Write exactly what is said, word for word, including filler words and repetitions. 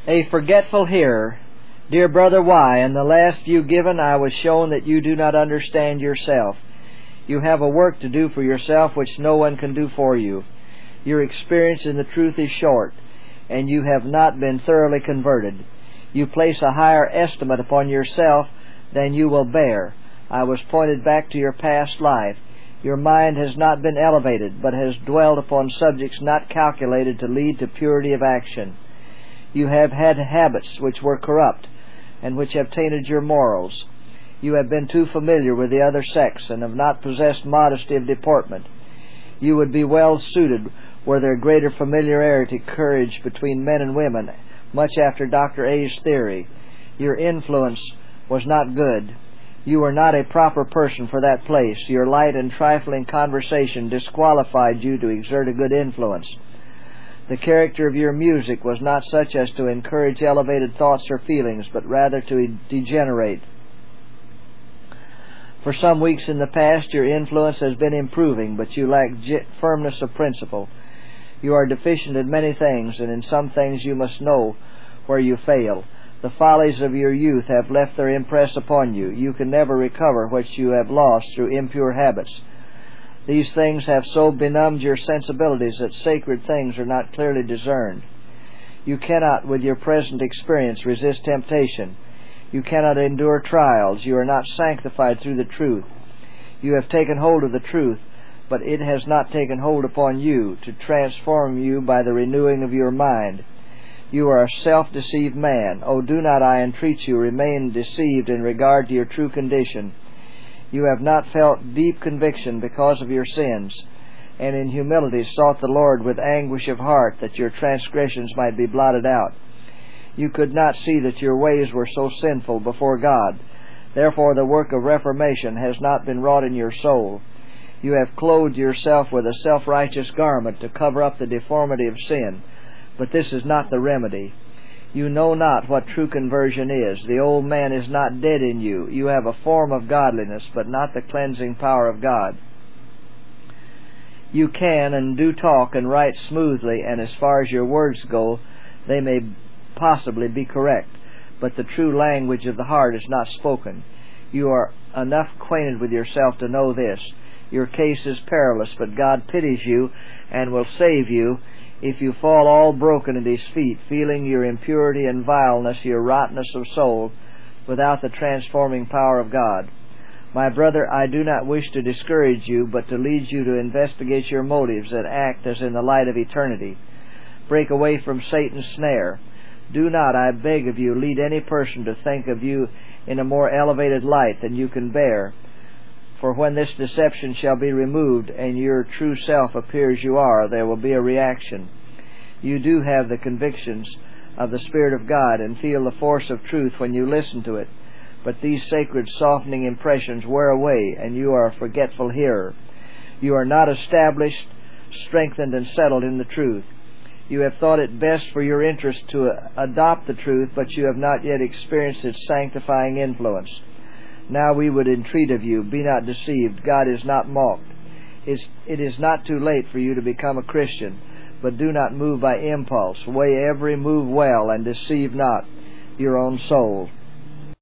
A forgetful hearer. Dear brother, why? In the last view given, I was shown that you do not understand yourself. You have a work to do for yourself which no one can do for you. Your experience in the truth is short, and you have not been thoroughly converted. You place a higher estimate upon yourself than you will bear. I was pointed back to your past life. Your mind has not been elevated, but has dwelt upon subjects not calculated to lead to purity of action. You have had habits which were corrupt, and which have tainted your morals. You have been too familiar with the other sex, and have not possessed modesty of deportment. You would be well suited were there greater familiarity, courage between men and women, much after Doctor A's theory. Your influence was not good. You were not a proper person for that place. Your light and trifling conversation disqualified you to exert a good influence. The character of your music was not such as to encourage elevated thoughts or feelings, but rather to degenerate. For some weeks in the past, your influence has been improving, but you lack firmness of principle. You are deficient in many things, and in some things you must know where you fail. The follies of your youth have left their impress upon you. You can never recover what you have lost through impure habits. These things have so benumbed your sensibilities that sacred things are not clearly discerned. You cannot, with your present experience, resist temptation. You cannot endure trials. You are not sanctified through the truth. You have taken hold of the truth, but it has not taken hold upon you to transform you by the renewing of your mind. You are a self-deceived man. Oh, do not, I entreat you, remain deceived in regard to your true condition. You have not felt deep conviction because of your sins, and in humility sought the Lord with anguish of heart that your transgressions might be blotted out. You could not see that your ways were so sinful before God. Therefore the work of reformation has not been wrought in your soul. You have clothed yourself with a self-righteous garment to cover up the deformity of sin, but this is not the remedy. You know not what true conversion is. The old man is not dead in you. You have a form of godliness, but not the cleansing power of God. You can and do talk and write smoothly, and as far as your words go, they may possibly be correct, but the true language of the heart is not spoken. You are enough acquainted with yourself to know this. Your case is perilous, but God pities you and will save you if you fall all broken at His feet, feeling your impurity and vileness, your rottenness of soul, without the transforming power of God. My brother, I do not wish to discourage you, but to lead you to investigate your motives and act as in the light of eternity. Break away from Satan's snare. Do not, I beg of you, lead any person to think of you in a more elevated light than you can bear. For when this deception shall be removed and your true self appears you are, there will be a reaction. You do have the convictions of the Spirit of God and feel the force of truth when you listen to it, but these sacred softening impressions wear away and you are a forgetful hearer. You are not established, strengthened, and settled in the truth. You have thought it best for your interest to adopt the truth, but you have not yet experienced its sanctifying influence. Now we would entreat of you, be not deceived. God is not mocked. It's, it is not too late for you to become a Christian, but do not move by impulse. Weigh every move well, and deceive not your own soul.